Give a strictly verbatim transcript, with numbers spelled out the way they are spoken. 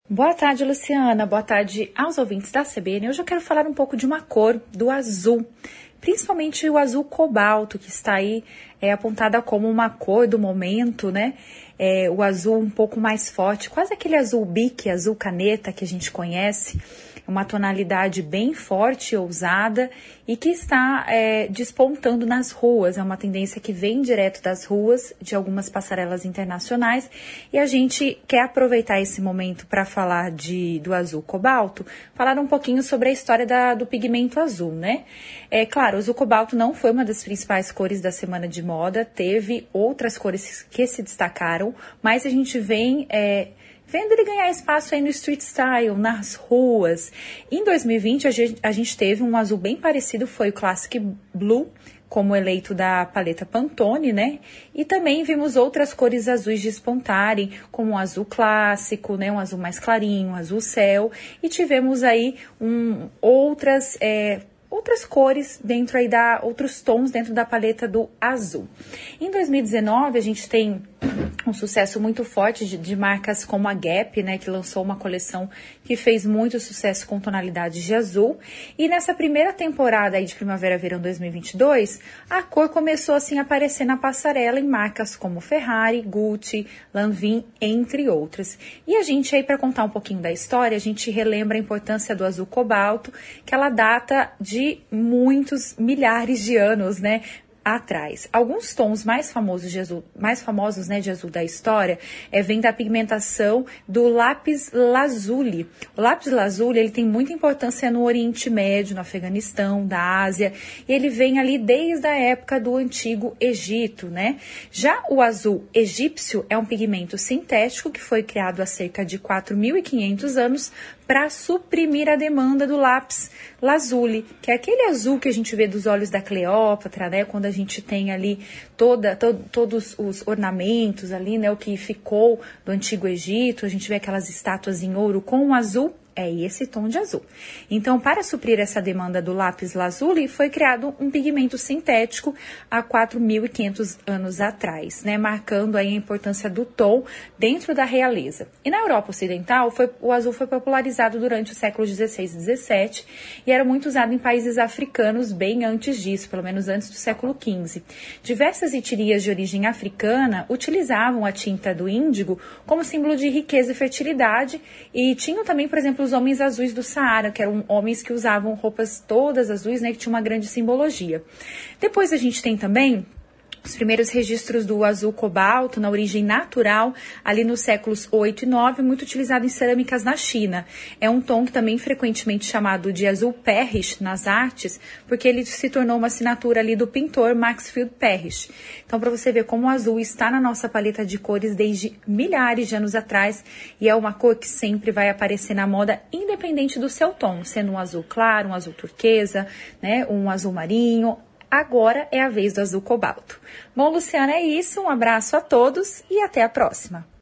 Boa tarde, Luciana. Boa tarde aos ouvintes da C B N. Hoje eu quero falar um pouco de uma cor, do azul. Principalmente o azul cobalto, que está aí é, apontada como uma cor do momento, né? É, o azul um pouco mais forte, quase aquele azul bique, azul caneta que a gente conhece. Uma tonalidade bem forte e ousada e que está é, despontando nas ruas. É uma tendência que vem direto das ruas, de algumas passarelas internacionais. E a gente quer aproveitar esse momento para falar de, do azul cobalto, falar um pouquinho sobre a história da, do pigmento azul, né? É claro, o azul cobalto não foi uma das principais cores da semana de moda, teve outras cores que se destacaram, mas a gente vem... É, vendo ele ganhar espaço aí no street style, nas ruas. Em dois mil e vinte, a gente, a gente teve um azul bem parecido, foi o Classic Blue, como eleito da paleta Pantone, né? E também vimos outras cores azuis despontarem, como um azul clássico, né? Um azul mais clarinho, um azul céu. E tivemos aí um, outras... É, outras cores dentro aí da, outros tons dentro da paleta do azul. Em dois mil e dezenove, a gente tem um sucesso muito forte de, de marcas como a Gap, né, que lançou uma coleção que fez muito sucesso com tonalidades de azul. E nessa primeira temporada aí de Primavera-Verão dois mil e vinte e dois, a cor começou assim a aparecer na passarela em marcas como Ferrari, Gucci, Lanvin, entre outras. E a gente aí, para contar um pouquinho da história, a gente relembra a importância do azul cobalto, que ela data de de muitos milhares de anos, né, atrás. Alguns tons mais famosos de azul, mais famosos, né, de azul da história, é, vem da pigmentação do lápis lazuli. O lápis lazuli, ele tem muita importância no Oriente Médio, no Afeganistão, da Ásia, e ele vem ali desde a época do Antigo Egito, né? Já o azul egípcio é um pigmento sintético que foi criado há cerca de quatro mil e quinhentos anos para suprimir a demanda do lápis lazuli, que é aquele azul que a gente vê dos olhos da Cleópatra, né? Quando a gente tem ali toda, to, todos os ornamentos ali, né? O que ficou do Antigo Egito, a gente vê aquelas estátuas em ouro com o azul. É esse tom de azul. Então, para suprir essa demanda do lápis lazuli, foi criado um pigmento sintético há quatro mil e quinhentos anos atrás, né? Marcando aí a importância do tom dentro da realeza. E na Europa Ocidental, foi, o azul foi popularizado durante os séculos dezesseis e dezessete e era muito usado em países africanos bem antes disso, pelo menos antes do século quinze. Diversas etnias de origem africana utilizavam a tinta do índigo como símbolo de riqueza e fertilidade e tinham também, por exemplo, os homens azuis do Saara, que eram homens que usavam roupas todas azuis, né, que tinha uma grande simbologia. Depois a gente tem também os primeiros registros do azul cobalto na origem natural, ali nos séculos oito e nove, muito utilizado em cerâmicas na China. É um tom que também frequentemente chamado de azul Parrish nas artes, porque ele se tornou uma assinatura ali do pintor Maxfield Parrish. Então, para você ver como o azul está na nossa paleta de cores desde milhares de anos atrás, e é uma cor que sempre vai aparecer na moda, independente do seu tom, sendo um azul claro, um azul turquesa, né, um azul marinho. Agora é a vez do azul cobalto. Bom, Luciana, é isso. Um abraço a todos e até a próxima.